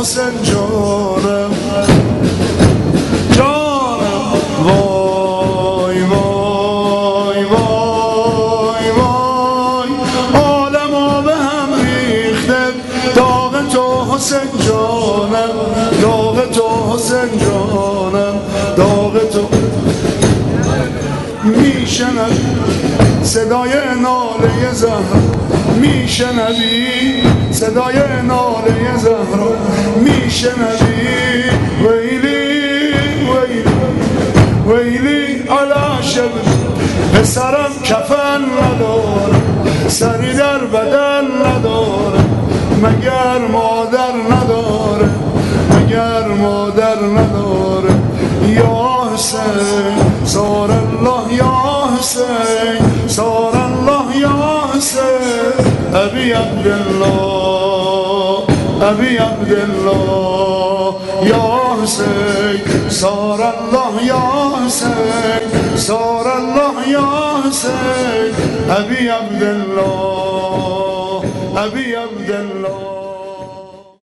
حسین جانم جانم وای وای وای وای عالمو به هم ریخته داغ تو حسین جانم داغ تو حسین جانم داغ تو میشنوی صدای ناله زهرا میشنوی صدای ناله زهرا میشنوی ویلی ویلی ویلی علا شب پسرم کفن نداره سری در بدن نداره مگر مادر نداره مگر مادر نداره یا حسین سار الله یا حسین سار الله یا حسین ابی عبدالله ابی عبدالله یا حسین سار الله یا حسین سار الله یا حسین ابی عبدالله ابی عبدالله